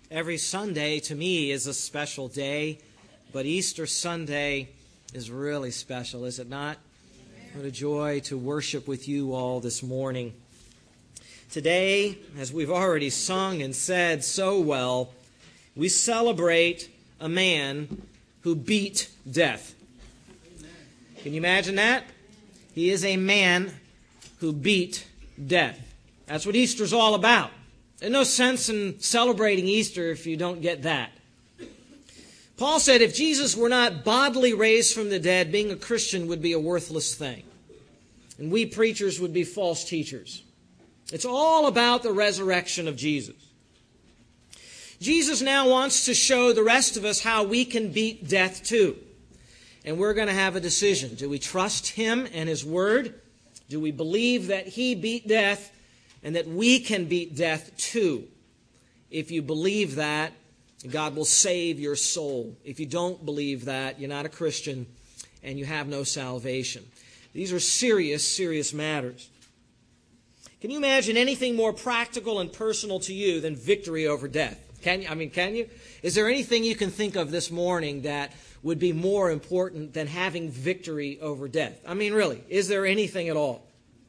Every Sunday, to me, is a special day, but Easter Sunday is really special, is it not? What a joy to worship with you all this morning. Today, as we've already sung and said so well, we celebrate a man who beat death. Can you imagine that? He is a man who beat death. That's what Easter's all about. There's no sense in celebrating Easter if you don't get that. Paul said if Jesus were not bodily raised from the dead, being a Christian would be a worthless thing. And we preachers would be false teachers. It's all about the resurrection of Jesus. Jesus now wants to show the rest of us how we can beat death too. And we're going to have a decision. Do we trust Him and His Word? Do we believe that He beat death and that we can beat death too? If you believe that, God will save your soul. If you don't believe that, you're not a Christian and you have no salvation. These are serious, serious matters. Can you imagine anything more practical and personal to you than victory over death? Can you? Is there anything you can think of this morning that would be more important than having victory over death? I mean, really, is there anything at all?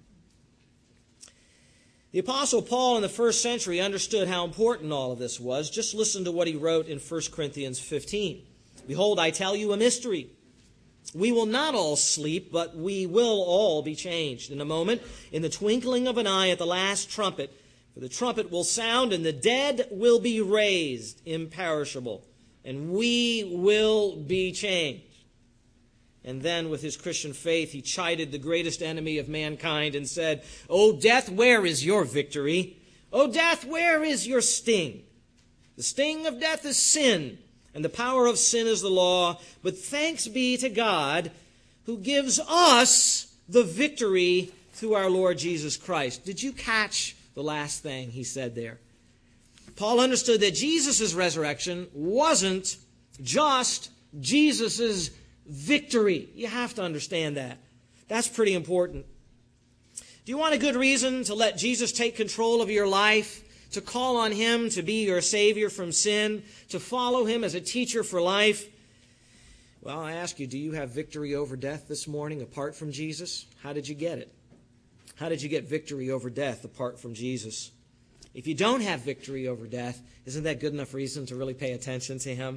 The Apostle Paul in the first century understood how important all of this was. Just listen to what he wrote in 1 Corinthians 15. Behold, I tell you a mystery. We will not all sleep, but we will all be changed in a moment, in the twinkling of an eye at the last trumpet. For the trumpet will sound, and the dead will be raised imperishable, and we will be changed. And then with his Christian faith, he chided the greatest enemy of mankind and said, O death, where is your victory? O death, where is your sting? The sting of death is sin, and the power of sin is the law. But thanks be to God who gives us the victory through our Lord Jesus Christ. Did you catch the last thing he said there? Paul understood that Jesus' resurrection wasn't just Jesus' victory. You have to understand that. That's pretty important. Do you want a good reason to let Jesus take control of your life, to call on Him to be your Savior from sin, to follow Him as a teacher for life? Well, I ask you, do you have victory over death this morning apart from Jesus? How did you get it? How did you get victory over death apart from Jesus? If you don't have victory over death, isn't that good enough reason to really pay attention to Him?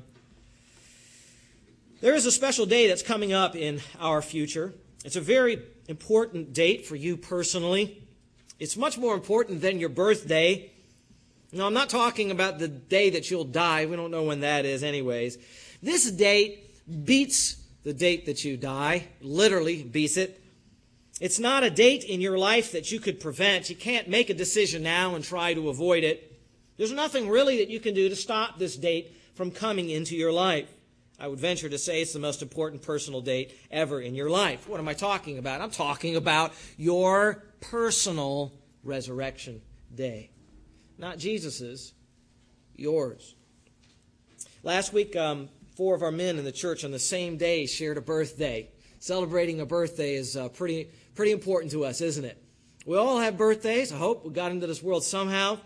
There is a special day that's coming up in our future. It's a very important date for you personally. It's much more important than your birthday. Now, I'm not talking about the day that you'll die. We don't know when that is anyways. This date beats the date that you die. Literally beats it. It's not a date in your life that you could prevent. You can't make a decision now and try to avoid it. There's nothing really that you can do to stop this date from coming into your life. I would venture to say it's the most important personal date ever in your life. What am I talking about? I'm talking about your personal resurrection day. Not Jesus's, yours. Last week, 4 of our men in the church on the same day shared a birthday. Celebrating a birthday is pretty important to us, isn't it? We all have birthdays. I hope we got into this world somehow.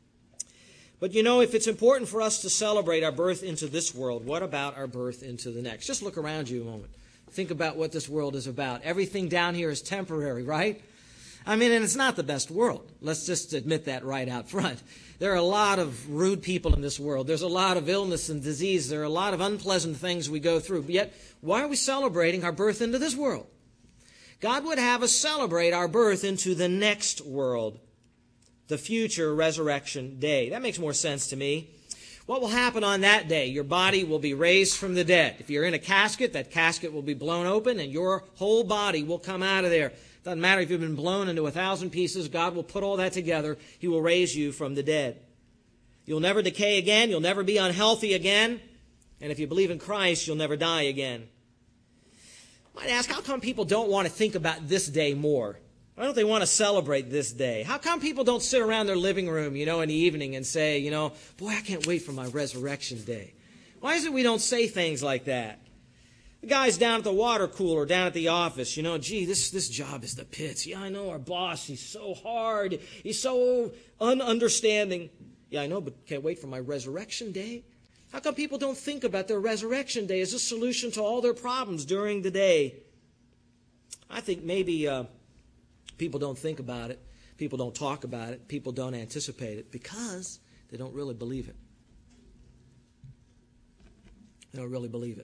But you know, if it's important for us to celebrate our birth into this world, what about our birth into the next? Just look around you a moment. Think about what this world is about. Everything down here is temporary, right? I mean, and it's not the best world. Let's just admit that right out front. There are a lot of rude people in this world. There's a lot of illness and disease. There are a lot of unpleasant things we go through. But yet, why are we celebrating our birth into this world? God would have us celebrate our birth into the next world, the future resurrection day. That makes more sense to me. What will happen on that day? Your body will be raised from the dead. If you're in a casket, that casket will be blown open and your whole body will come out of there. Doesn't matter if you've been blown into 1,000 pieces. God will put all that together. He will raise you from the dead. You'll never decay again. You'll never be unhealthy again. And if you believe in Christ, you'll never die again. I might ask, how come people don't want to think about this day more? Why don't they want to celebrate this day? How come people don't sit around their living room, in the evening and say, boy, I can't wait for my resurrection day? Why is it we don't say things like that? The guys down at the water cooler, down at the office, gee, this job is the pits. Yeah, I know our boss, he's so hard. He's so ununderstanding. Yeah, I know, but can't wait for my resurrection day. How come people don't think about their resurrection day as a solution to all their problems during the day? I think maybe people don't think about it. People don't talk about it. People don't anticipate it because they don't really believe it. They don't really believe it.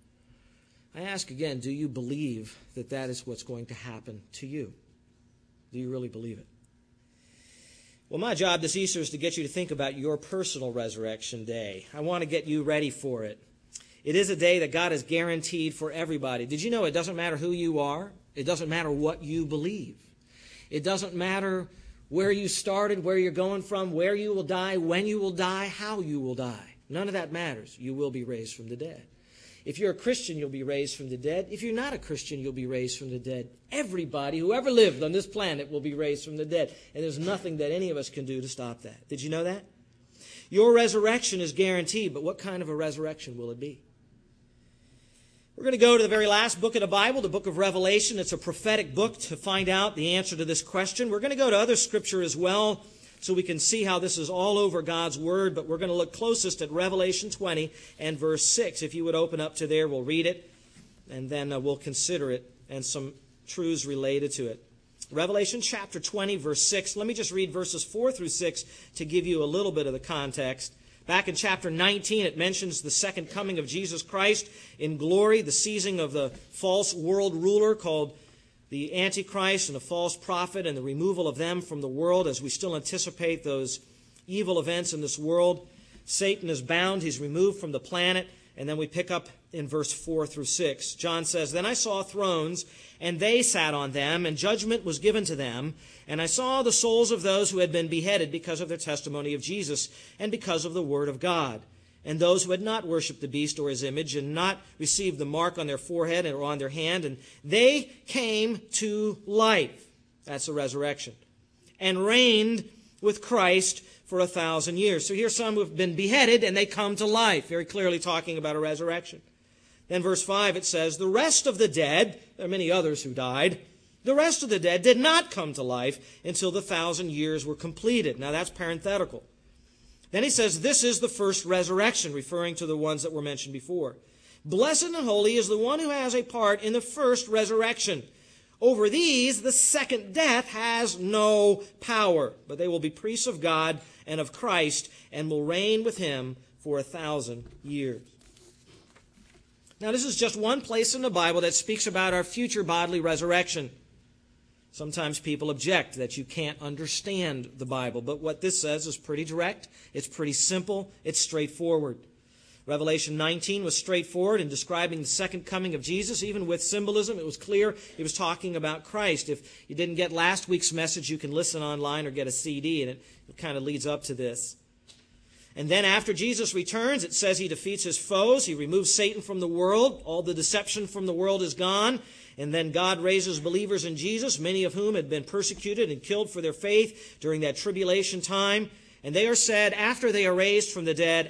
I ask again, do you believe that that is what's going to happen to you? Do you really believe it? Well, my job this Easter is to get you to think about your personal resurrection day. I want to get you ready for it. It is a day that God has guaranteed for everybody. Did you know it doesn't matter who you are? It doesn't matter what you believe. It doesn't matter where you started, where you're going from, where you will die, when you will die, how you will die. None of that matters. You will be raised from the dead. If you're a Christian, you'll be raised from the dead. If you're not a Christian, you'll be raised from the dead. Everybody who ever lived on this planet will be raised from the dead. And there's nothing that any of us can do to stop that. Did you know that? Your resurrection is guaranteed, but what kind of a resurrection will it be? We're going to go to the very last book of the Bible, the book of Revelation. It's a prophetic book to find out the answer to this question. We're going to go to other scripture as well, so we can see how this is all over God's Word, but we're going to look closest at Revelation 20 and verse 6. If you would open up to there, we'll read it, and then we'll consider it and some truths related to it. Revelation chapter 20, verse 6. Let me just read verses 4 through 6 to give you a little bit of the context. Back in chapter 19, it mentions the second coming of Jesus Christ in glory, the seizing of the false world ruler called the Antichrist and the false prophet, and the removal of them from the world as we still anticipate those evil events in this world. Satan is bound. He's removed from the planet. And then we pick up in verse 4 through 6. John says, "Then I saw thrones, and they sat on them, and judgment was given to them. And I saw the souls of those who had been beheaded because of their testimony of Jesus and because of the word of God. And those who had not worshipped the beast or his image and not received the mark on their forehead or on their hand, and they came to life," that's the resurrection, "and reigned with Christ for 1,000 years. So here's some who have been beheaded and they come to life, very clearly talking about a resurrection. Then verse 5 it says, "The rest of the dead," there are many others who died, "the rest of the dead did not come to life until the 1,000 years were completed." Now that's parenthetical. Then he says, "This is the first resurrection," referring to the ones that were mentioned before. "Blessed and holy is the one who has a part in the first resurrection. Over these, the second death has no power, but they will be priests of God and of Christ and will reign with him for 1,000 years. Now, this is just one place in the Bible that speaks about our future bodily resurrection. Sometimes people object that you can't understand the Bible, but what this says is pretty direct, it's pretty simple, it's straightforward. Revelation 19 was straightforward in describing the second coming of Jesus, even with symbolism. It was clear it was talking about Christ. If you didn't get last week's message, you can listen online or get a CD, and it kind of leads up to this. And then after Jesus returns, it says he defeats his foes, he removes Satan from the world, all the deception from the world is gone, and then God raises believers in Jesus, many of whom had been persecuted and killed for their faith during that tribulation time. And they are said, after they are raised from the dead,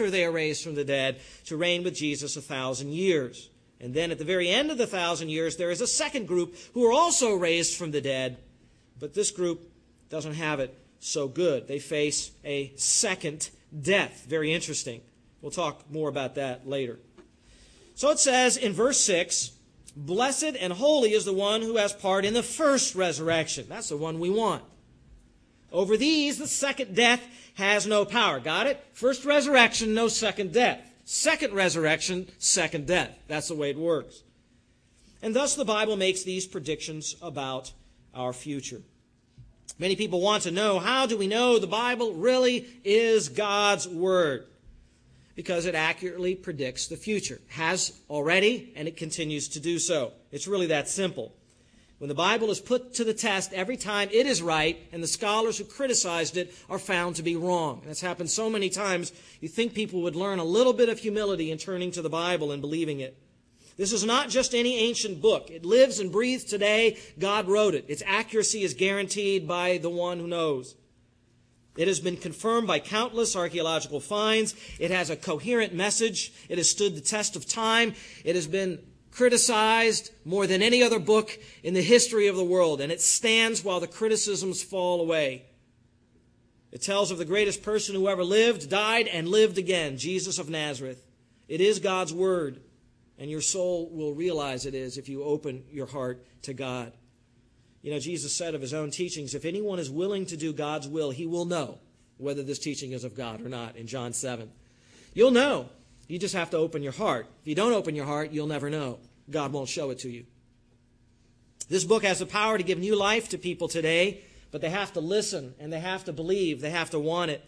to reign with Jesus 1,000 years. And then at the very end of the 1,000 years, there is a second group who are also raised from the dead. But this group doesn't have it so good. They face a second death. Very interesting. We'll talk more about that later. So it says in verse 6, "Blessed and holy is the one who has part in the first resurrection." That's the one we want. "Over these, the second death has no power." Got it? First resurrection, no second death. Second resurrection, second death. That's the way it works. And thus the Bible makes these predictions about our future. Many people want to know, how do we know the Bible really is God's Word? Because it accurately predicts the future. It has already, and it continues to do so. It's really that simple. When the Bible is put to the test, every time it is right, and the scholars who criticized it are found to be wrong. And it's happened so many times, you think people would learn a little bit of humility in turning to the Bible and believing it. This is not just any ancient book. It lives and breathes today. God wrote it. Its accuracy is guaranteed by the one who knows. It has been confirmed by countless archaeological finds. It has a coherent message. It has stood the test of time. It has been criticized more than any other book in the history of the world, and it stands while the criticisms fall away. It tells of the greatest person who ever lived, died, and lived again, Jesus of Nazareth. It is God's Word, and your soul will realize it is if you open your heart to God. You know, Jesus said of his own teachings, if anyone is willing to do God's will, he will know whether this teaching is of God or not, in John 7. You'll know. You just have to open your heart. If you don't open your heart, you'll never know. God won't show it to you. This book has the power to give new life to people today, but they have to listen, and they have to believe, they have to want it.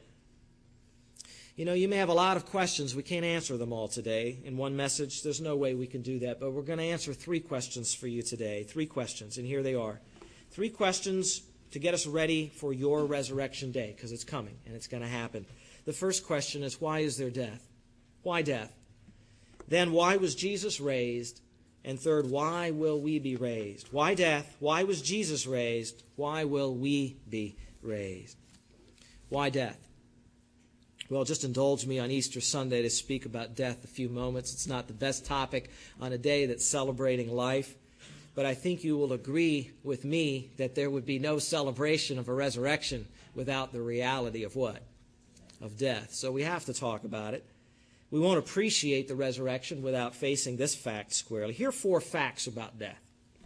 You know, you may have a lot of questions. We can't answer them all today in one message. There's no way we can do that, but we're going to answer 3 questions for you today. 3 questions, and here they are. 3 questions to get us ready for your resurrection day, because it's coming, and it's going to happen. The first question is, why is there death? Why death? Then, why was Jesus raised? And third, why will we be raised? Why death? Why was Jesus raised? Why will we be raised? Why death? Well, just indulge me on Easter Sunday to speak about death a few moments. It's not the best topic on a day that's celebrating life, but I think you will agree with me that there would be no celebration of a resurrection without the reality of what? Of death. So we have to talk about it. We won't appreciate the resurrection without facing this fact squarely. Here are 4 facts about death.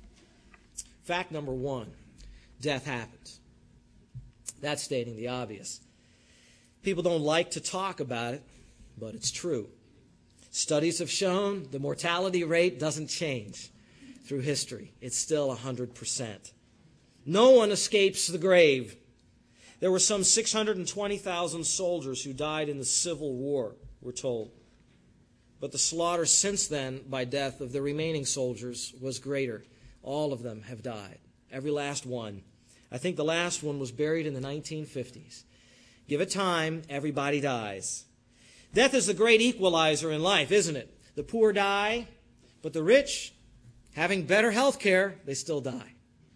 Fact number 1, death happens. That's stating the obvious. People don't like to talk about it, but it's true. Studies have shown the mortality rate doesn't change through history. It's still 100%. No one escapes the grave. There were some 620,000 soldiers who died in the Civil War, we're told. But the slaughter since then by death of the remaining soldiers was greater. All of them have died. Every last one. I think the last one was buried in the 1950s. Give it time, everybody dies. Death is the great equalizer in life, isn't it? The poor die, but the rich, having better health care, they still die.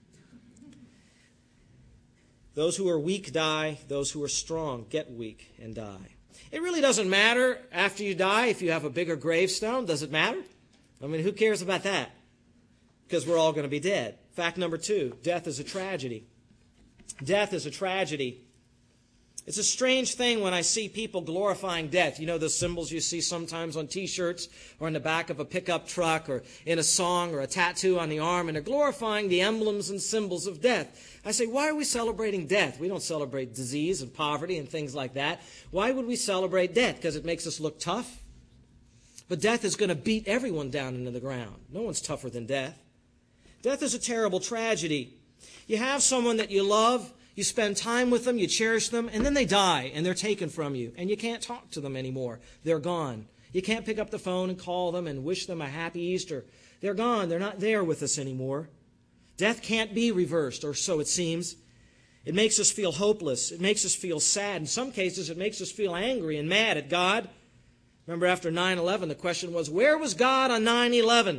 Those who are weak die. Those who are strong get weak and die. It really doesn't matter after you die if you have a bigger gravestone. Does it matter? I mean, who cares about that? Because we're all going to be dead. Fact number 2, death is a tragedy. Death is a tragedy. It's a strange thing when I see people glorifying death. You know those symbols you see sometimes on T-shirts or in the back of a pickup truck or in a song or a tattoo on the arm, and they're glorifying the emblems and symbols of death. I say, why are we celebrating death? We don't celebrate disease and poverty and things like that. Why would we celebrate death? Because it makes us look tough? But death is going to beat everyone down into the ground. No one's tougher than death. Death is a terrible tragedy. You have someone that you love, you spend time with them, you cherish them, and then they die and they're taken from you, and you can't talk to them anymore. They're gone. You can't pick up the phone and call them and wish them a happy Easter. They're gone. They're not there with us anymore. Death can't be reversed, or so it seems. It makes us feel hopeless. It makes us feel sad. In some cases, it makes us feel angry and mad at God. Remember, after 9/11, the question was, where was God on 9/11?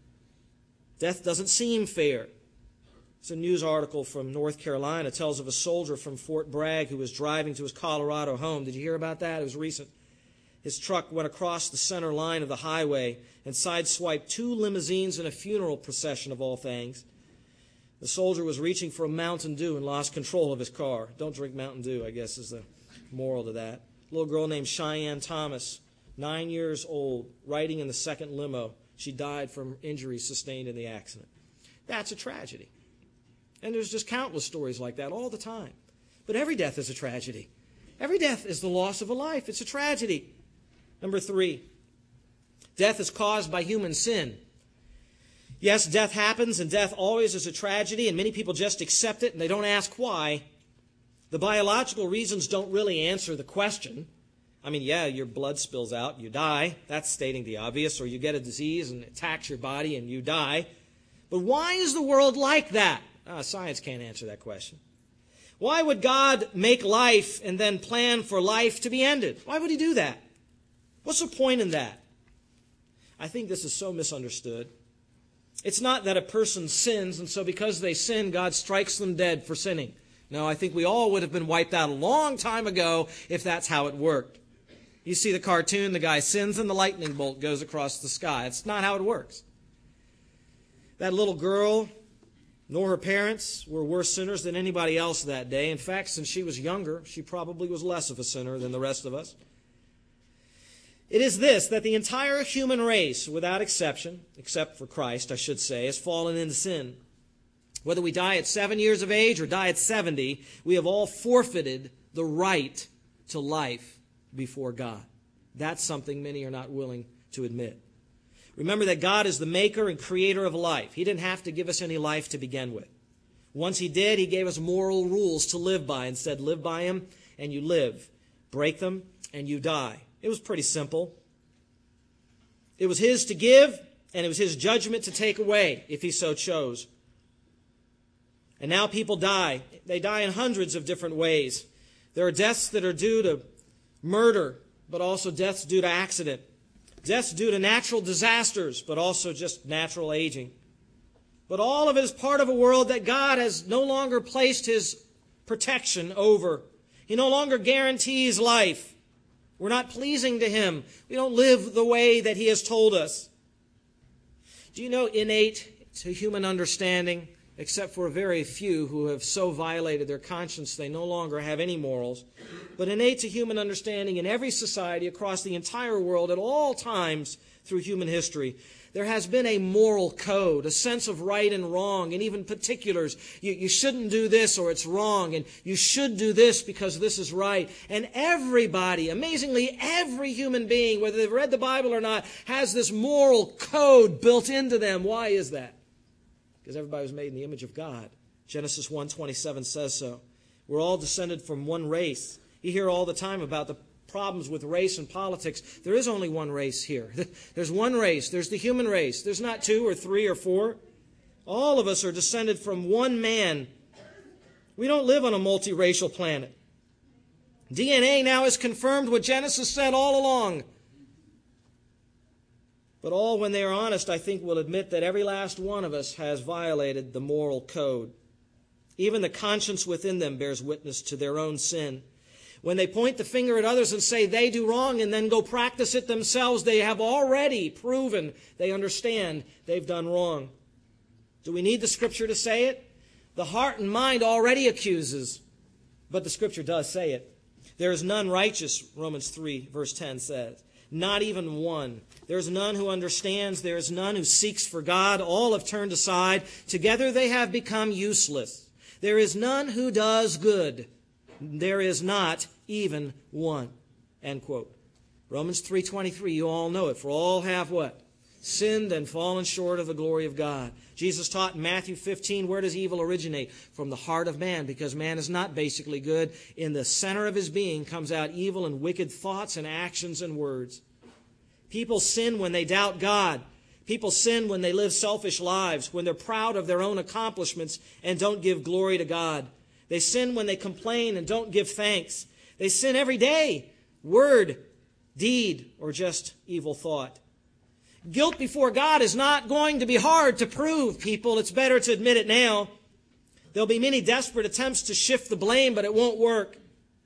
Death doesn't seem fair. It's a news article from North Carolina. It tells of a soldier from Fort Bragg who was driving to his Colorado home. Did you hear about that? It was recent. His truck went across the center line of the highway and sideswiped 2 limousines and a funeral procession, of all things. The soldier was reaching for a Mountain Dew and lost control of his car. Don't drink Mountain Dew, I guess, is the moral to that. A little girl named Cheyenne Thomas, 9 years old, riding in the second limo. She died from injuries sustained in the accident. That's a tragedy. And there's just countless stories like that all the time. But every death is a tragedy. Every death is the loss of a life. It's a tragedy. Number 3, death is caused by human sin. Yes, death happens, and death always is a tragedy, and many people just accept it, and they don't ask why. The biological reasons don't really answer the question. I mean, yeah, your blood spills out, you die. That's stating the obvious. Or you get a disease and it attacks your body and you die. But why is the world like that? Science can't answer that question. Why would God make life and then plan for life to be ended? Why would he do that? What's the point in that? I think this is so misunderstood. It's not that a person sins, and so because they sin, God strikes them dead for sinning. No, I think we all would have been wiped out a long time ago if that's how it worked. You see the cartoon, the guy sins and the lightning bolt goes across the sky. It's not how it works. That little girl nor her parents were worse sinners than anybody else that day. In fact, since she was younger, she probably was less of a sinner than the rest of us. It is this, that the entire human race, without exception, except for Christ, I should say, has fallen into sin. Whether we die at 7 years of age or die at 70, we have all forfeited the right to life before God. That's something many are not willing to admit. Remember that God is the maker and creator of life. He didn't have to give us any life to begin with. Once He did, He gave us moral rules to live by and said, live by them and you live. Break them and you die. It was pretty simple. It was His to give, and it was His judgment to take away if He so chose. And now people die. They die in hundreds of different ways. There are deaths that are due to murder, but also deaths due to accident. Deaths due to natural disasters, but also just natural aging. But all of it is part of a world that God has no longer placed His protection over. He no longer guarantees life. We're not pleasing to Him. We don't live the way that He has told us. Do you know, innate to human understanding, except for a very few who have so violated their conscience they no longer have any morals, but innate to human understanding in every society across the entire world at all times through human history, there has been a moral code, a sense of right and wrong, and even particulars. You shouldn't do this or it's wrong, and you should do this because this is right. And everybody, amazingly every human being, whether they've read the Bible or not, has this moral code built into them. Why is that? Because everybody was made in the image of God. Genesis 1:27 says so. We're all descended from one race. You hear all the time about the problems with race and politics. There is only one race here. There's one race. There's the human race. There's not 2 or 3 or 4. All of us are descended from one man. We don't live on a multiracial planet. DNA now has confirmed what Genesis said all along. But all, when they are honest, I think will admit that every last one of us has violated the moral code. Even the conscience within them bears witness to their own sin. When they point the finger at others and say they do wrong and then go practice it themselves, they have already proven they understand they've done wrong. Do we need the Scripture to say it? The heart and mind already accuses, but the Scripture does say it. There is none righteous, Romans 3, verse 10 says. Not even one. There is none who understands. There is none who seeks for God. All have turned aside. Together they have become useless. There is none who does good. There is not even one. End quote. Romans 3:23, you all know it. For all have what? Sinned and fallen short of the glory of God. Jesus taught in Matthew 15, where does evil originate? From the heart of man, because man is not basically good. In the center of his being comes out evil and wicked thoughts and actions and words. People sin when they doubt God. People sin when they live selfish lives, when they're proud of their own accomplishments and don't give glory to God. They sin when they complain and don't give thanks. They sin every day, word, deed, or just evil thought. Guilt before God is not going to be hard to prove, people. It's better to admit it now. There'll be many desperate attempts to shift the blame, but it won't work.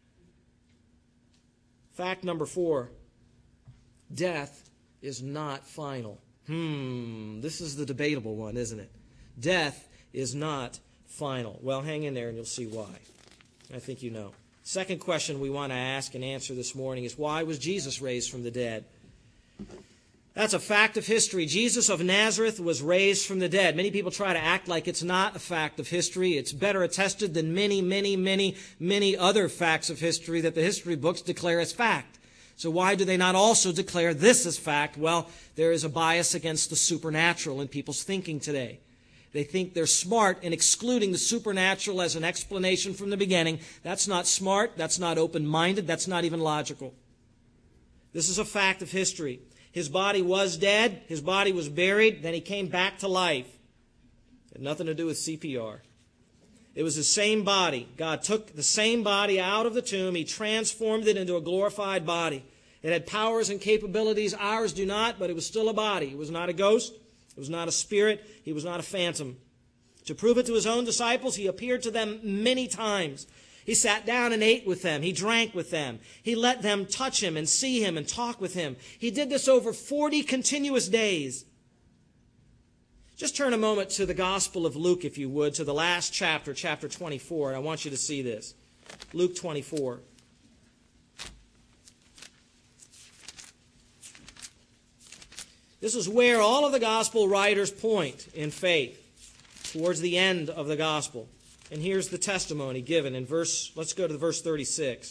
Fact number 4. Death is not final. This is the debatable one, isn't it? Death is not final. Well, hang in there and you'll see why. I think you know. Second question we want to ask and answer this morning is, why was Jesus raised from the dead? That's a fact of history. Jesus of Nazareth was raised from the dead. Many people try to act like it's not a fact of history. It's better attested than many other facts of history that the history books declare as fact. So why do they not also declare this as fact? Well, there is a bias against the supernatural in people's thinking today. They think they're smart in excluding the supernatural as an explanation from the beginning. That's not smart. That's not open-minded. That's not even logical. This is a fact of history. His body was dead. His body was buried. Then he came back to life. It had nothing to do with CPR. It was the same body. God took the same body out of the tomb. He transformed it into a glorified body. It had powers and capabilities ours do not, but it was still a body. It was not a ghost. It was not a spirit. He was not a phantom. To prove it to his own disciples, he appeared to them many times. He sat down and ate with them. He drank with them. He let them touch him and see him and talk with him. He did this over 40 continuous days. Just turn a moment to the Gospel of Luke, if you would, to the last chapter, chapter 24, and I want you to see this. Luke 24. This is where all of the Gospel writers point in faith, towards the end of the Gospel. And here's the testimony given in let's go to verse 36.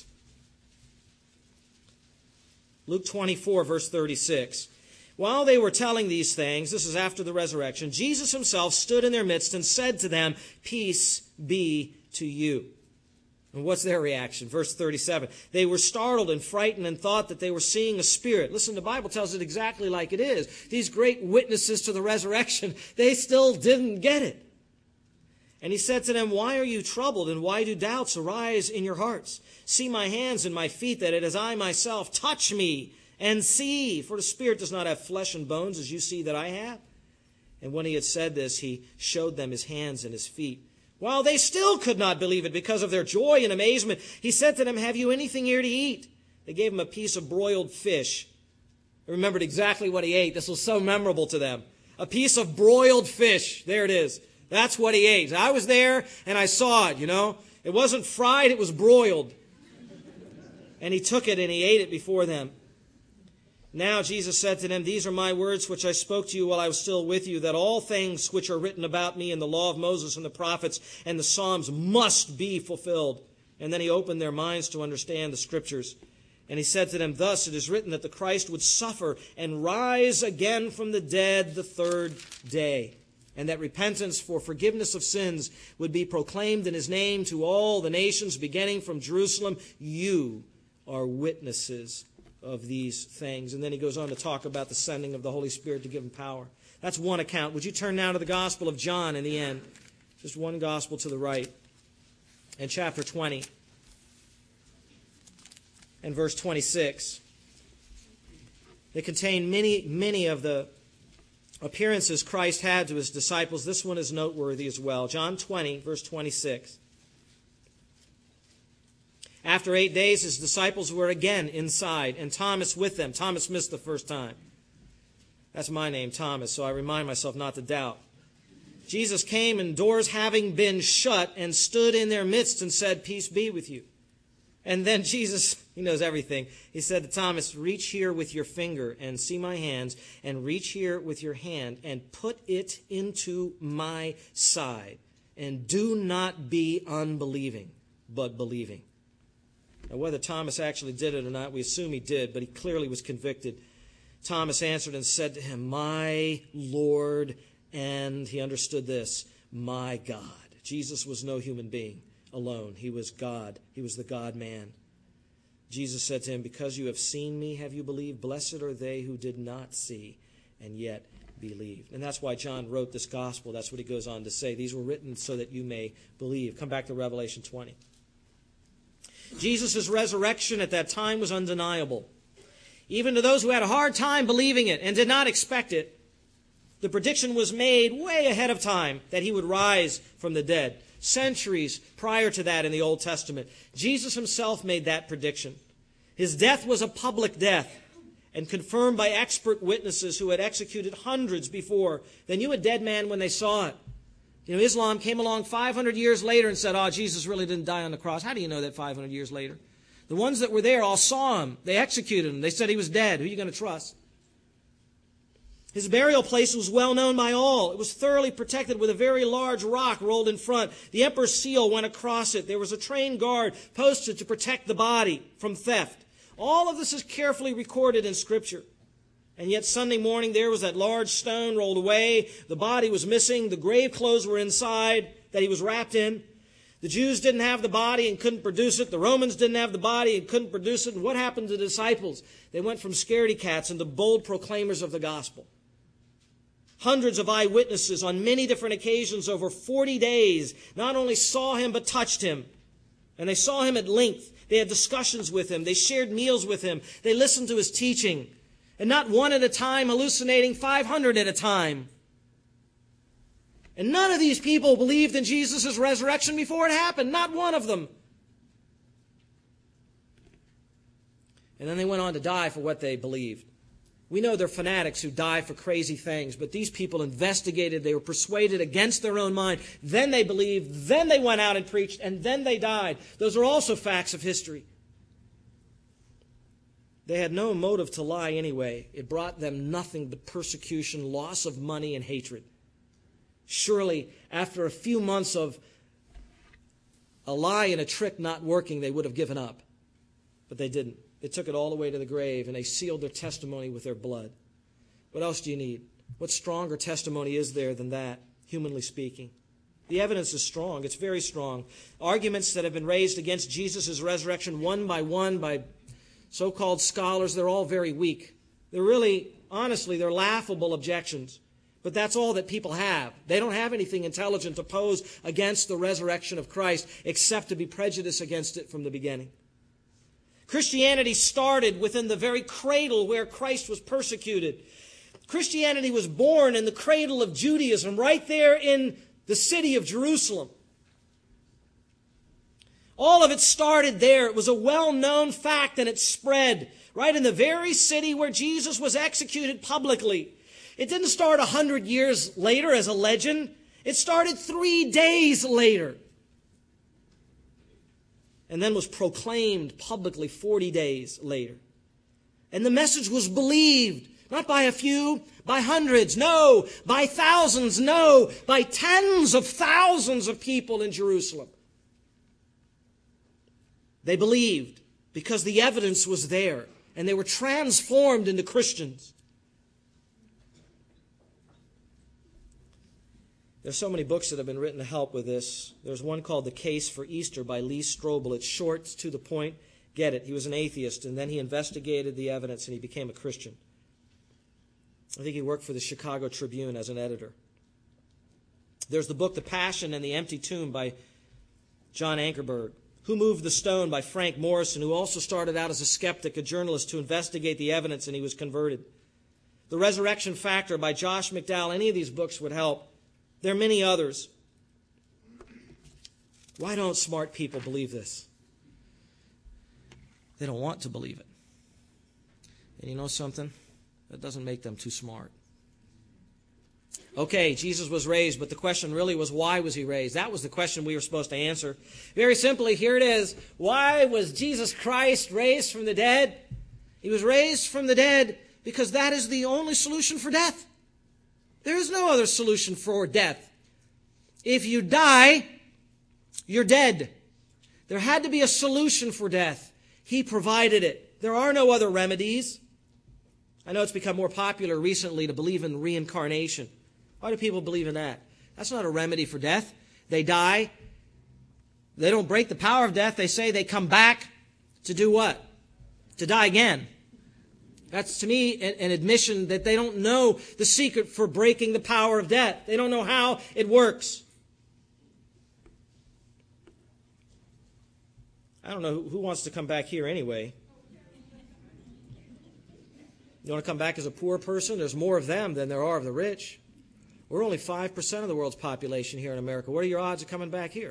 Luke 24, verse 36. While they were telling these things, this is after the resurrection, Jesus himself stood in their midst and said to them, "Peace be to you." And what's their reaction? Verse 37. They were startled and frightened and thought that they were seeing a spirit. Listen, the Bible tells it exactly like it is. These great witnesses to the resurrection, they still didn't get it. And he said to them, "Why are you troubled, and why do doubts arise in your hearts? See my hands and my feet, that it is I myself. Touch me and see, for the Spirit does not have flesh and bones, as you see that I have." And when he had said this, he showed them his hands and his feet. While they still could not believe it because of their joy and amazement, he said to them, "Have you anything here to eat?" They gave him a piece of broiled fish. They remembered exactly what he ate. This was so memorable to them. A piece of broiled fish. There it is. That's what he ate. I was there and I saw it, It wasn't fried, it was broiled. And he took it and he ate it before them. Now Jesus said to them, "These are my words which I spoke to you while I was still with you, that all things which are written about me in the law of Moses and the prophets and the Psalms must be fulfilled." And then he opened their minds to understand the Scriptures. And he said to them, "Thus it is written that the Christ would suffer and rise again from the dead the third day, and that repentance for forgiveness of sins would be proclaimed in his name to all the nations, beginning from Jerusalem. You are witnesses of these things." And then he goes on to talk about the sending of the Holy Spirit to give him power. That's one account. Would you turn now to the Gospel of John in the end? Just one gospel to the right. And chapter 20 and verse 26. They contain many of the appearances Christ had to his disciples. This one is noteworthy as well. John 20, verse 26. After 8 days, his disciples were again inside, and Thomas with them. Thomas missed the first time. That's my name, Thomas, so I remind myself not to doubt. Jesus came, and doors having been shut, and stood in their midst and said, "Peace be with you." And then Jesus, he knows everything. He said to Thomas, "Reach here with your finger and see my hands, and reach here with your hand and put it into my side. And do not be unbelieving, but believing." Now, whether Thomas actually did it or not, we assume he did, but he clearly was convicted. Thomas answered and said to him, "My Lord," and he understood this, "my God." Jesus was no human being alone. He was God. He was the God-man. Jesus said to him, "Because you have seen me, have you believed? Blessed are they who did not see and yet believed." And that's why John wrote this gospel. That's what he goes on to say. These were written so that you may believe. Come back to Revelation 20. Jesus' resurrection at that time was undeniable. Even to those who had a hard time believing it and did not expect it, the prediction was made way ahead of time that he would rise from the dead. Centuries prior to that in the Old Testament, Jesus himself made that prediction. His death was a public death and confirmed by expert witnesses who had executed hundreds before. They knew a dead man when they saw it. Islam came along 500 years later and said, "Oh, Jesus really didn't die on the cross." How do you know that 500 years later? The ones that were there all saw him. They executed him. They said he was dead. Who are you going to trust? His burial place was well known by all. It was thoroughly protected with a very large rock rolled in front. The emperor's seal went across it. There was a trained guard posted to protect the body from theft. All of this is carefully recorded in Scripture. And yet Sunday morning there was that large stone rolled away. The body was missing. The grave clothes were inside that he was wrapped in. The Jews didn't have the body and couldn't produce it. The Romans didn't have the body and couldn't produce it. And what happened to the disciples? They went from scaredy cats into bold proclaimers of the gospel. Hundreds of eyewitnesses on many different occasions over 40 days not only saw him but touched him. And they saw him at length. They had discussions with him. They shared meals with him. They listened to his teaching. And not one at a time, hallucinating 500 at a time. And none of these people believed in Jesus' resurrection before it happened. Not one of them. And then they went on to die for what they believed. We know they're fanatics who die for crazy things, but these people investigated, they were persuaded against their own mind, then they believed, then they went out and preached, and then they died. Those are also facts of history. They had no motive to lie anyway. It brought them nothing but persecution, loss of money, and hatred. Surely, after a few months of a lie and a trick not working, they would have given up. But they didn't. They took it all the way to the grave, and they sealed their testimony with their blood. What else do you need? What stronger testimony is there than that, humanly speaking? The evidence is strong. It's very strong. Arguments that have been raised against Jesus' resurrection one by so-called scholars, they're all very weak. They're really, honestly, they're laughable objections. But that's all that people have. They don't have anything intelligent to pose against the resurrection of Christ except to be prejudiced against it from the beginning. Christianity started within the very cradle where Christ was persecuted. Christianity was born in the cradle of Judaism, right there in the city of Jerusalem. All of it started there. It was a well-known fact, and it spread right in the very city where Jesus was executed publicly. It didn't start 100 years later as a legend. It started 3 days later. And then was proclaimed publicly 40 days later. And the message was believed, not by a few, by hundreds, no, by thousands, no, by tens of thousands of people in Jerusalem. They believed because the evidence was there, and they were transformed into Christians. There's so many books that have been written to help with this. There's one called The Case for Easter by Lee Strobel. It's short, it's to the point. Get it. He was an atheist, and then he investigated the evidence, and he became a Christian. I think he worked for the Chicago Tribune as an editor. There's the book The Passion and the Empty Tomb by John Ankerberg. Who Moved the Stone by Frank Morrison, who also started out as a skeptic, a journalist to investigate the evidence, and he was converted. The Resurrection Factor by Josh McDowell. Any of these books would help. There are many others. Why don't smart people believe this? They don't want to believe it. And you know something? That doesn't make them too smart. Okay, Jesus was raised, but the question really was, why was he raised? That was the question we were supposed to answer. Very simply, here it is. Why was Jesus Christ raised from the dead? He was raised from the dead because that is the only solution for death. There is no other solution for death. If you die, you're dead. There had to be a solution for death. He provided it. There are no other remedies. I know it's become more popular recently to believe in reincarnation. Why do people believe in that? That's not a remedy for death. They die. They don't break the power of death. They say they come back to do what? To die again. That's, to me, an admission that they don't know the secret for breaking the power of death. They don't know how it works. I don't know who wants to come back here anyway. You want to come back as a poor person? There's more of them than there are of the rich. We're only 5% of the world's population here in America. What are your odds of coming back here?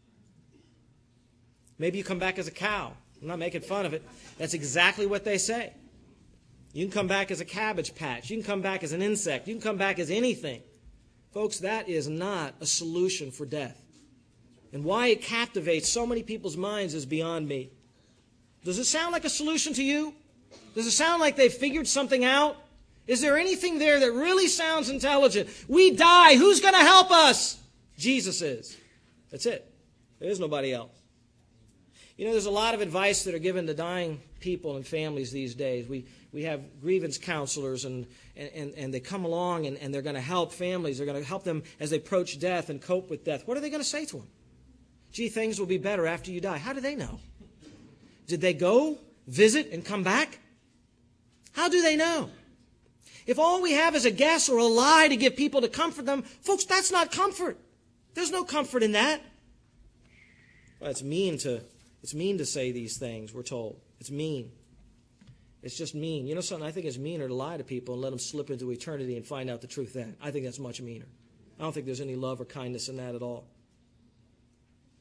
Maybe you come back as a cow. I'm not making fun of it. That's exactly what they say. You can come back as a cabbage patch. You can come back as an insect. You can come back as anything. Folks, that is not a solution for death. And why it captivates so many people's minds is beyond me. Does it sound like a solution to you? Does it sound like they've figured something out? Is there anything there that really sounds intelligent? We die. Who's going to help us? Jesus is. That's it. There is nobody else. You know, there's a lot of advice that are given to dying people and families these days. We have grievance counselors, and they come along, and they're going to help families. They're going to help them as they approach death and cope with death. What are they going to say to them? Gee, things will be better after you die. How do they know? Did they go, visit, and come back? How do they know? If all we have is a guess or a lie to give people to comfort them, folks, that's not comfort. There's no comfort in that. Well, it's mean to say these things, we're told. It's mean. It's just mean. You know something? I think it's meaner to lie to people and let them slip into eternity and find out the truth then. I think that's much meaner. I don't think there's any love or kindness in that at all.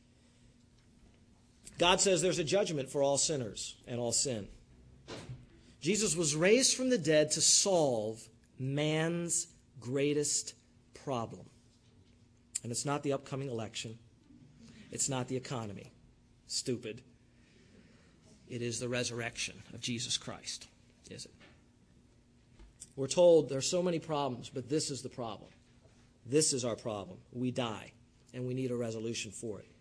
God says there's a judgment for all sinners and all sin. Jesus was raised from the dead to solve man's greatest problem. And it's not the upcoming election. It's not the economy. Stupid. It is the resurrection of Jesus Christ, is it? We're told there's so many problems, but this is the problem. This is our problem. We die, and we need a resolution for it.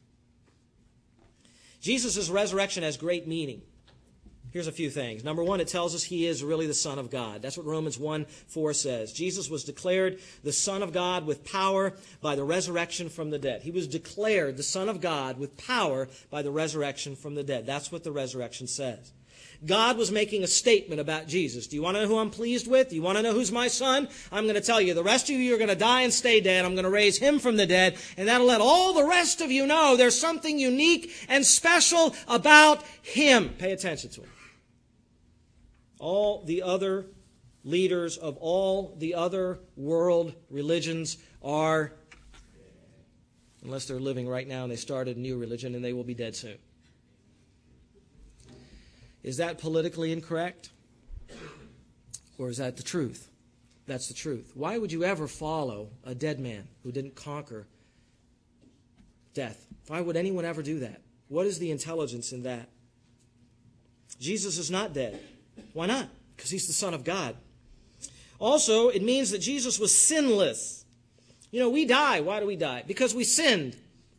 Jesus' resurrection has great meaning. Here's a few things. Number one, it tells us he is really the Son of God. That's what Romans 1:4 says. Jesus was declared the Son of God with power by the resurrection from the dead. He was declared the Son of God with power by the resurrection from the dead. That's what the resurrection says. God was making a statement about Jesus. Do you want to know who I'm pleased with? Do you want to know who's my son? I'm going to tell you, the rest of you are going to die and stay dead. I'm going to raise him from the dead, and that'll let all the rest of you know there's something unique and special about him. Pay attention to him. All the other leaders of all the other world religions are, unless they're living right now and they started a new religion, and they will be dead soon. Is that politically incorrect? Or is that the truth? That's the truth. Why would you ever follow a dead man who didn't conquer death? Why would anyone ever do that? What is the intelligence in that? Jesus is not dead. Why not? Because he's the Son of God. Also, it means that Jesus was sinless. You know, we die. Why do we die? Because we sinned.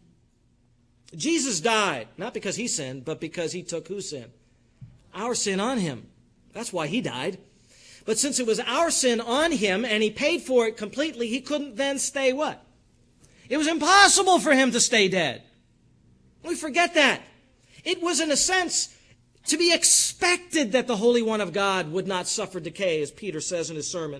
Jesus died, not because he sinned, but because he took whose sin? Our sin on him. That's why he died. But since it was our sin on him and he paid for it completely, he couldn't then stay what? It was impossible for him to stay dead. We forget that. It was, in a sense, to be expected that the Holy One of God would not suffer decay, as Peter says in his sermon.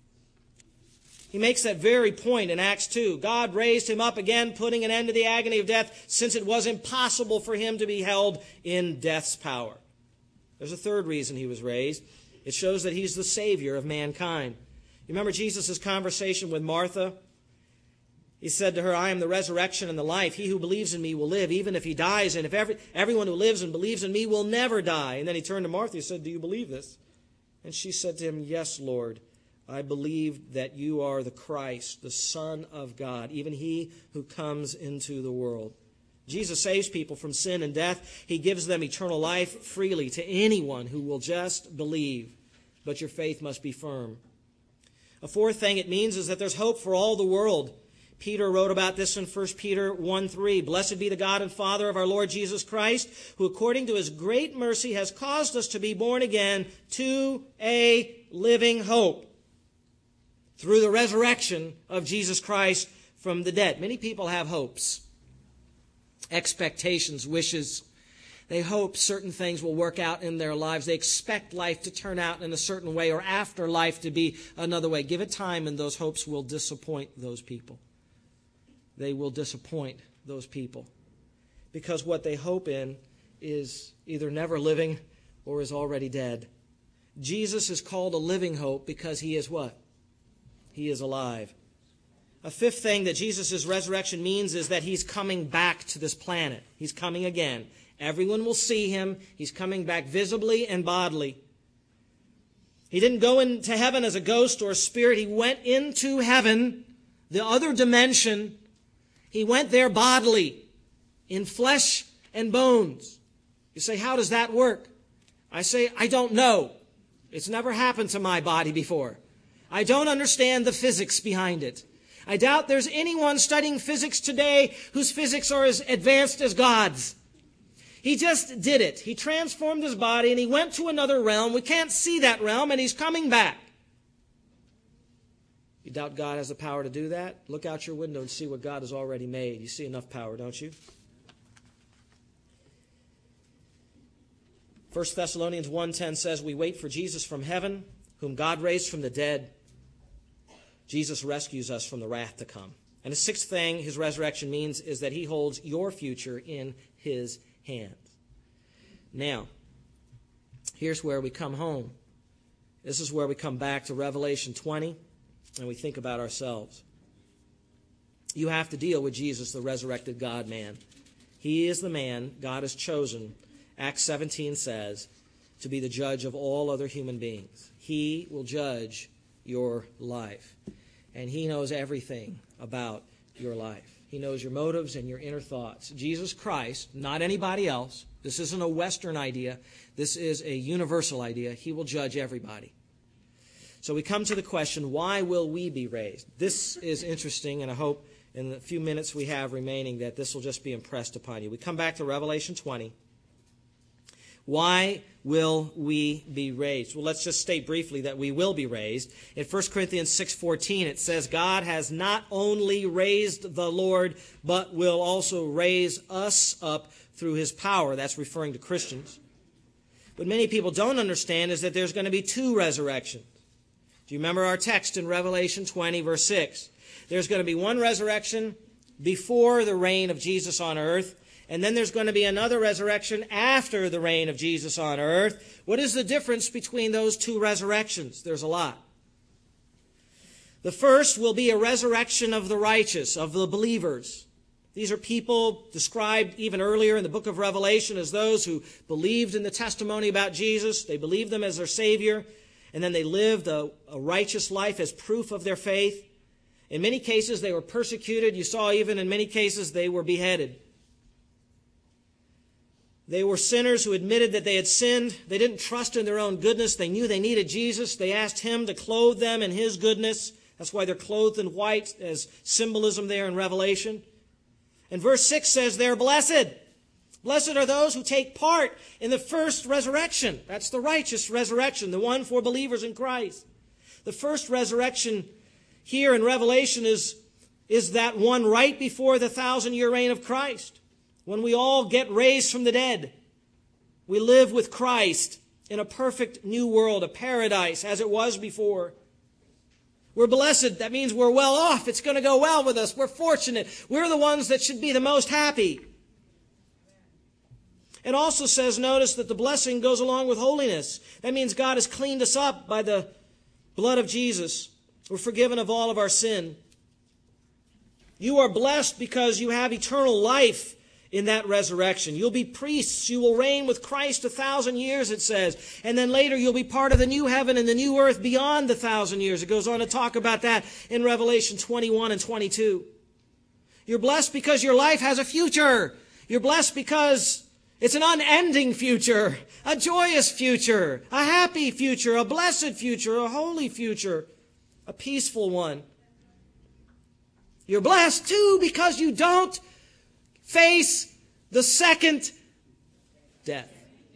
He makes that very point in Acts 2. God raised him up again, putting an end to the agony of death, since it was impossible for him to be held in death's power. There's a third reason he was raised. It shows that he's the Savior of mankind. You remember Jesus' conversation with Martha? He said to her, I am the resurrection and the life. He who believes in me will live, even if he dies. And if everyone who lives and believes in me will never die. And then he turned to Martha and said, do you believe this? And she said to him, yes, Lord. I believe that you are the Christ, the Son of God, even he who comes into the world. Jesus saves people from sin and death. He gives them eternal life freely to anyone who will just believe. But your faith must be firm. A fourth thing it means is that there's hope for all the world. Peter wrote about this in 1 Peter 1:3. Blessed be the God and Father of our Lord Jesus Christ, who according to his great mercy has caused us to be born again to a living hope through the resurrection of Jesus Christ from the dead. Many people have hopes, expectations, wishes. They hope certain things will work out in their lives. They expect life to turn out in a certain way or after life to be another way. Give it time and those hopes will disappoint those people. They will disappoint those people because what they hope in is either never living or is already dead. Jesus is called a living hope because he is what? He is alive. A fifth thing that Jesus' resurrection means is that he's coming back to this planet. He's coming again. Everyone will see him. He's coming back visibly and bodily. He didn't go into heaven as a ghost or a spirit. He went into heaven, the other dimension. He went there bodily, in flesh and bones. You say, how does that work? I say, I don't know. It's never happened to my body before. I don't understand the physics behind it. I doubt there's anyone studying physics today whose physics are as advanced as God's. He just did it. He transformed his body and he went to another realm. We can't see that realm and he's coming back. You doubt God has the power to do that? Look out your window and see what God has already made. You see enough power, don't you? 1 Thessalonians 1:10 says, we wait for Jesus from heaven, whom God raised from the dead. Jesus rescues us from the wrath to come. And the sixth thing his resurrection means is that he holds your future in his hands. Now, here's where we come home. This is where we come back to Revelation 20. And we think about ourselves. You have to deal with Jesus, the resurrected God-man. He is the man God has chosen, Acts 17 says, to be the judge of all other human beings. He will judge your life. And He knows everything about your life. He knows your motives and your inner thoughts. Jesus Christ, not anybody else. This isn't a Western idea. This is a universal idea. He will judge everybody. So we come to the question, why will we be raised? This is interesting, and I hope in the few minutes we have remaining that this will just be impressed upon you. We come back to Revelation 20. Why will we be raised? Well, let's just state briefly that we will be raised. In 1 Corinthians 6:14, it says, God has not only raised the Lord, but will also raise us up through His power. That's referring to Christians. What many people don't understand is that there's going to be two resurrections. Do you remember our text in Revelation 20, verse 6? There's going to be one resurrection before the reign of Jesus on earth, and then there's going to be another resurrection after the reign of Jesus on earth. What is the difference between those two resurrections? There's a lot. The first will be a resurrection of the righteous, of the believers. These are people described even earlier in the book of Revelation as those who believed in the testimony about Jesus. They believed them as their Savior, and then they lived a righteous life as proof of their faith. In many cases, they were persecuted. You saw even in many cases they were beheaded. They were sinners who admitted that they had sinned. They didn't trust in their own goodness. They knew they needed Jesus. They asked Him to clothe them in His goodness. That's why they're clothed in white as symbolism there in Revelation. And verse 6 says they're blessed. Blessed are those who take part in the first resurrection. That's the righteous resurrection, the one for believers in Christ. The first resurrection here in Revelation is that one right before the 1,000-year reign of Christ, when we all get raised from the dead. We live with Christ in a perfect new world, a paradise as it was before. We're blessed. That means we're well off. It's going to go well with us. We're fortunate. We're the ones that should be the most happy. It also says, notice that the blessing goes along with holiness. That means God has cleaned us up by the blood of Jesus. We're forgiven of all of our sin. You are blessed because you have eternal life in that resurrection. You'll be priests. You will reign with Christ 1,000 years, it says. And then later you'll be part of the new heaven and the new earth beyond the 1,000 years. It goes on to talk about that in Revelation 21 and 22. You're blessed because your life has a future. You're blessed because it's an unending future, a joyous future, a happy future, a blessed future, a holy future, a peaceful one. You're blessed, too, because you don't face the second death.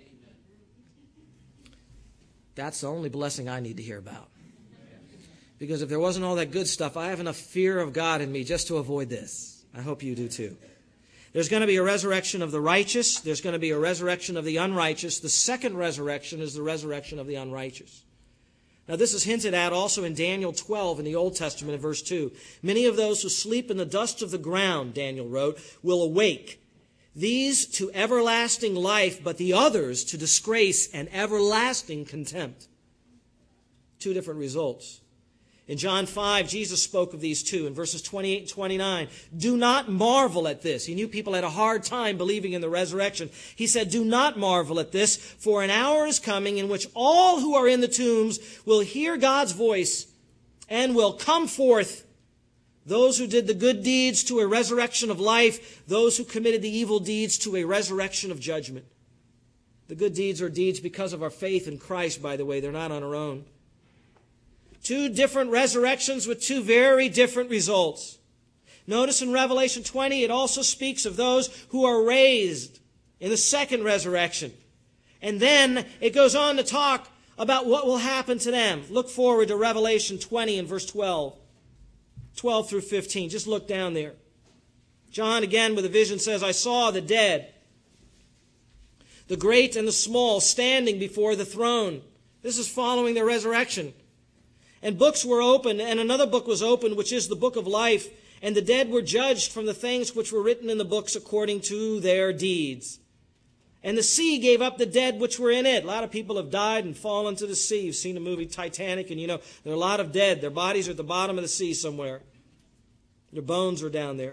That's the only blessing I need to hear about. Because if there wasn't all that good stuff, I have enough fear of God in me just to avoid this. I hope you do, too. There's going to be a resurrection of the righteous. There's going to be a resurrection of the unrighteous. The second resurrection is the resurrection of the unrighteous. Now, this is hinted at also in Daniel 12 in the Old Testament in verse 2. Many of those who sleep in the dust of the ground, Daniel wrote, will awake. These to everlasting life, but the others to disgrace and everlasting contempt. Two different results. In John 5, Jesus spoke of these two in verses 28 and 29. Do not marvel at this. He knew people had a hard time believing in the resurrection. He said, do not marvel at this, for an hour is coming in which all who are in the tombs will hear God's voice and will come forth. Those who did the good deeds to a resurrection of life, those who committed the evil deeds to a resurrection of judgment. The good deeds are deeds because of our faith in Christ, by the way. They're not on our own. Two different resurrections with two very different results. Notice in Revelation 20, it also speaks of those who are raised in the second resurrection. And then it goes on to talk about what will happen to them. Look forward to Revelation 20 and verse 12. 12 through 15. Just look down there. John, again, with a vision, says, I saw the dead, the great and the small, standing before the throne. This is following their resurrection. And books were opened, and another book was opened, which is the book of life. And the dead were judged from the things which were written in the books according to their deeds. And the sea gave up the dead which were in it. A lot of people have died and fallen to the sea. You've seen the movie Titanic, and you know there are a lot of dead. Their bodies are at the bottom of the sea somewhere. Their bones are down there.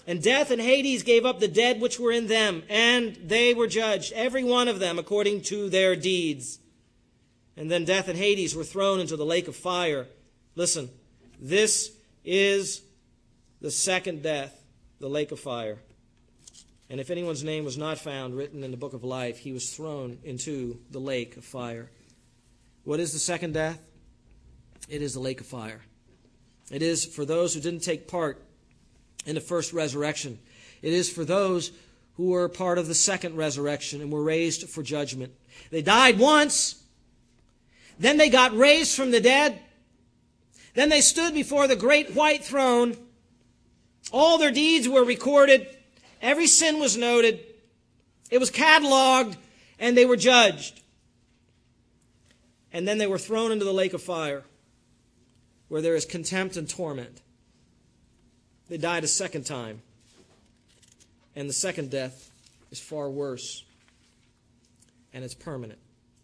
And death and Hades gave up the dead which were in them, and they were judged, every one of them according to their deeds. And then death and Hades were thrown into the lake of fire. Listen, this is the second death, the lake of fire. And if anyone's name was not found written in the book of life, he was thrown into the lake of fire. What is the second death? It is the lake of fire. It is for those who didn't take part in the first resurrection. It is for those who were part of the second resurrection and were raised for judgment. They died once, then they got raised from the dead, then they stood before the great white throne. All their deeds were recorded, every sin was noted, it was cataloged, and they were judged. And then they were thrown into the lake of fire, where there is contempt and torment. They died a second time. And the second death is far worse. And it's permanent.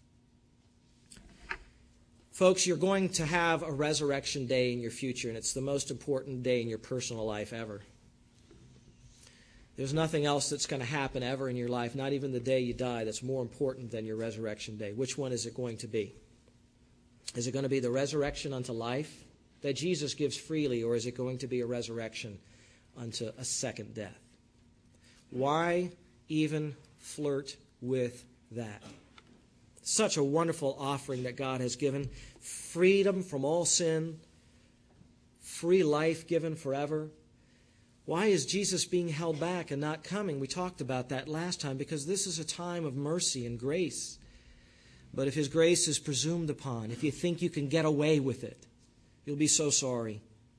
Folks, you're going to have a resurrection day in your future, and it's the most important day in your personal life ever. There's nothing else that's going to happen ever in your life, not even the day you die, that's more important than your resurrection day. Which one is it going to be? Is it going to be the resurrection unto life that Jesus gives freely, or is it going to be a resurrection unto a second death? Why even flirt with that? Such a wonderful offering that God has given. Freedom from all sin. Free life given forever. Why is Jesus being held back and not coming? We talked about that last time, because this is a time of mercy and grace. But if His grace is presumed upon, if you think you can get away with it, you'll be so sorry.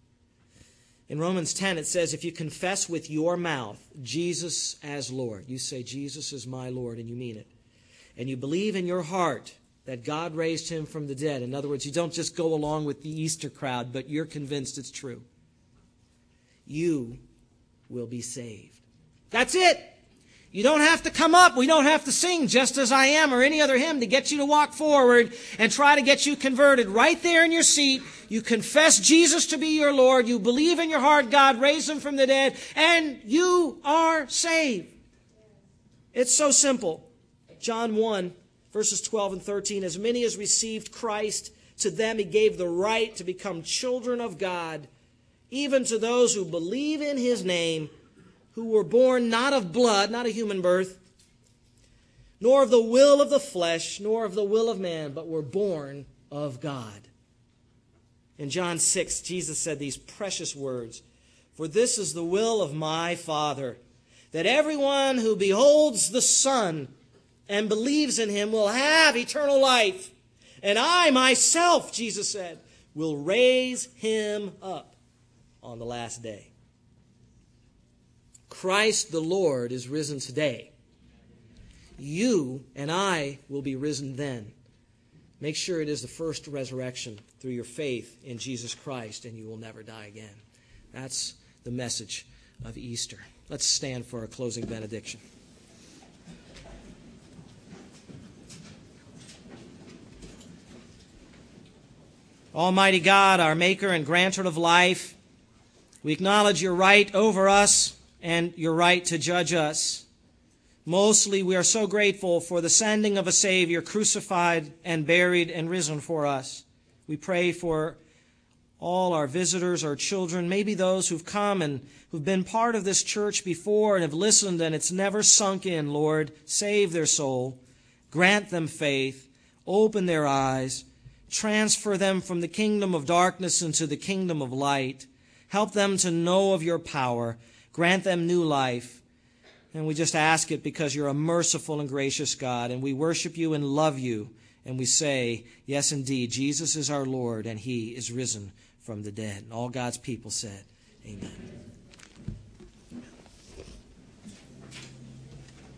In Romans 10 it says, if you confess with your mouth Jesus as Lord, you say Jesus is my Lord and you mean it, and you believe in your heart that God raised Him from the dead. In other words, you don't just go along with the Easter crowd, but you're convinced it's true. You will be saved. That's it. You don't have to come up. We don't have to sing Just As I Am or any other hymn to get you to walk forward and try to get you converted. Right there in your seat, you confess Jesus to be your Lord. You believe in your heart God raised Him from the dead, and you are saved. It's so simple. John 1, verses 12 and 13. As many as received Christ, to them He gave the right to become children of God, even to those who believe in His name, who were born not of blood, not a human birth, nor of the will of the flesh, nor of the will of man, but were born of God. In John 6, Jesus said these precious words, for this is the will of my Father, that everyone who beholds the Son and believes in Him will have eternal life. And I myself, Jesus said, will raise him up on the last day. Christ the Lord is risen today. You and I will be risen then. Make sure it is the first resurrection through your faith in Jesus Christ, and you will never die again. That's the message of Easter. Let's stand for our closing benediction. Almighty God, our Maker and Granter of life, we acknowledge your right over us and your right to judge us. Mostly, we are so grateful for the sending of a Savior crucified and buried and risen for us. We pray for all our visitors, our children, maybe those who've come and who've been part of this church before and have listened and it's never sunk in, Lord. Save their soul. Grant them faith. Open their eyes. Transfer them from the kingdom of darkness into the kingdom of light. Help them to know of your power. Grant them new life. And we just ask it because you're a merciful and gracious God, and we worship you and love you. And we say, yes, indeed, Jesus is our Lord, and He is risen from the dead. And all God's people said, amen.